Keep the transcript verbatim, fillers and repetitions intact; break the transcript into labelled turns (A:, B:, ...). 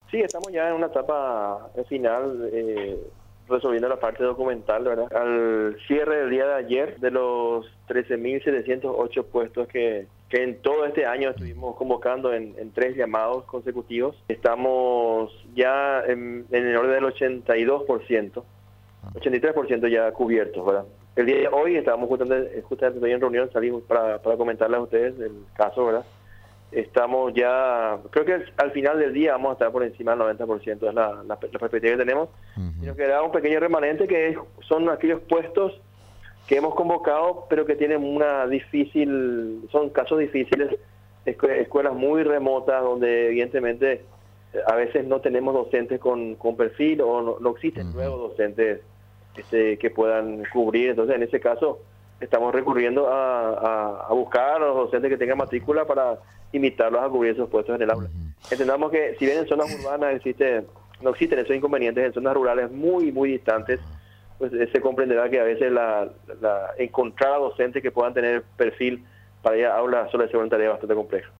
A: Sí, estamos ya en una etapa final, eh, resolviendo la parte documental, ¿verdad? Al cierre del día de ayer, de los trece mil setecientos ocho puestos que, que en todo este año estuvimos convocando en, en tres llamados consecutivos, estamos ya en, en el orden del ochenta y dos por ciento, ochenta y tres por ciento ya cubiertos, ¿verdad? El día de hoy estábamos justamente, justamente hoy en reunión, salimos para, para comentarles a ustedes el caso, ¿verdad? Estamos ya, creo que al final del día vamos a estar por encima del noventa por ciento, es la, la, la perspectiva que tenemos. Uh-huh. Y nos queda un pequeño remanente que es, son aquellos puestos que hemos convocado, pero que tienen una difícil, son casos difíciles, escuelas muy remotas donde evidentemente a veces no tenemos docentes con, con perfil o no, no existen uh-huh. nuevos docentes este, que puedan cubrir. Entonces, en ese caso, estamos recurriendo a, a, a buscar a los docentes que tengan matrícula para invitarlos a cubrir esos puestos en el aula. Uh-huh. Entendamos que si bien en zonas urbanas existe, no existen esos inconvenientes, en zonas rurales muy, muy distantes, pues se comprenderá que a veces la, la encontrar a docentes que puedan tener perfil para ir a aulas suele ser una tarea bastante compleja.